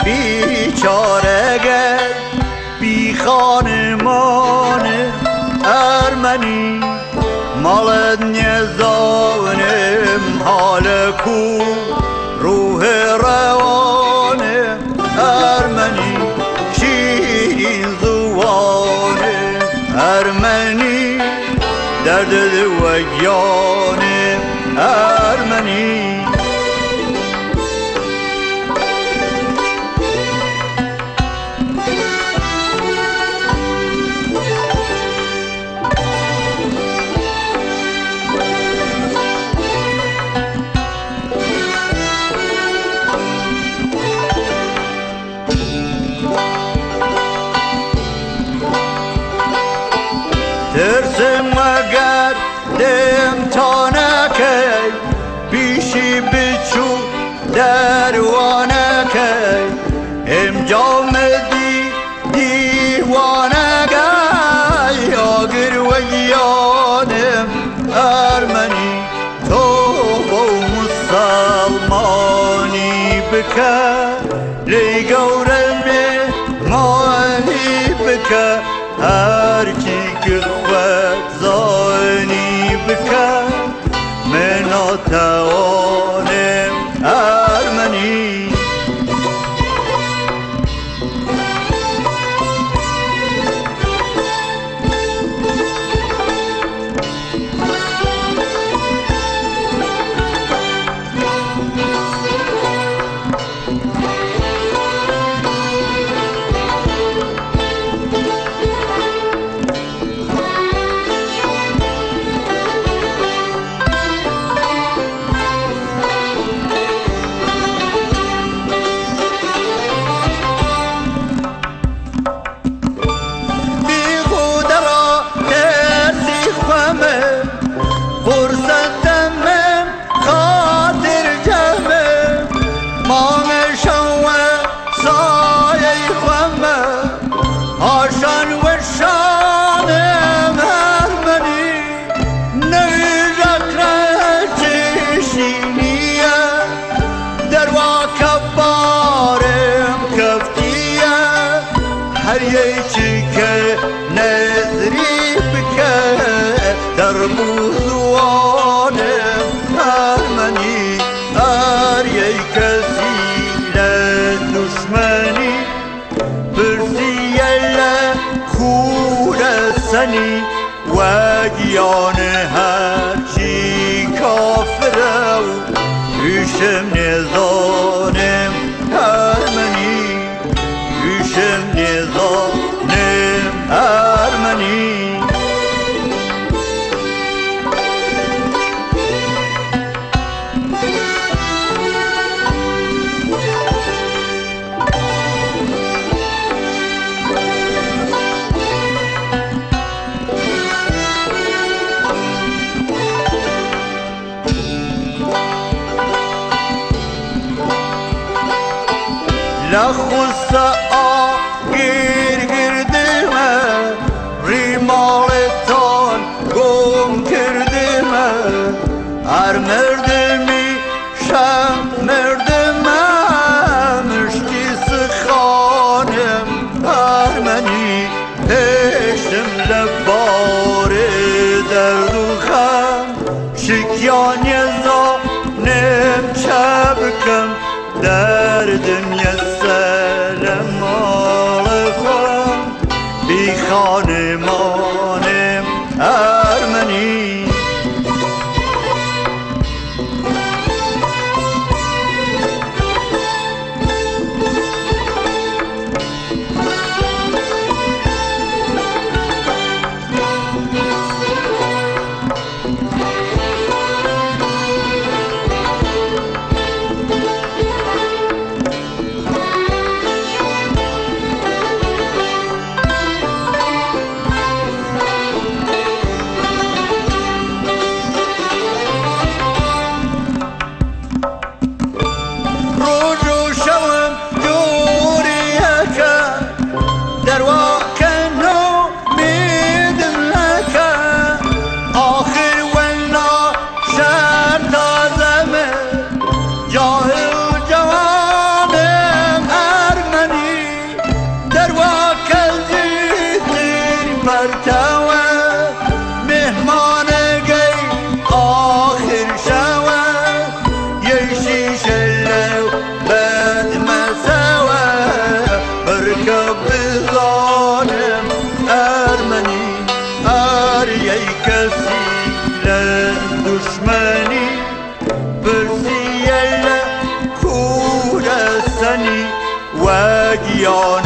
بیچارگر بی خانمان ارمنی مالت نزانم حال کو روح روان ارمنی شیرین زوان ارمنی درد دویان ارمنی ترسم اگر دم تا نکی بیشی بچو دروانکی امجام دیوانگی آگر و یانم ارمنی تو با مسلمانی بکر لی گورمی مانی بکر هر کی که خود زانی بکر من ناتوانم ارمنی هر یکی که نظری بکه در موضوعان ارمنی هر یک کسی دشمنی برسیل خور سنی و گیان هرچی کافره و ایشم نزانم ارمنی ایشم نزانم ارمنی لخوست آگیر گردمه ریمالتان گم کردمه هر مردمی شم مردمه مشتی سخانم ارمنی پشتم لبار درد و خم شکیان یزانم چبکم دردم یسلم آلخم بی خانمانم ارمنی دشمنی برسیل کورستنی و گیان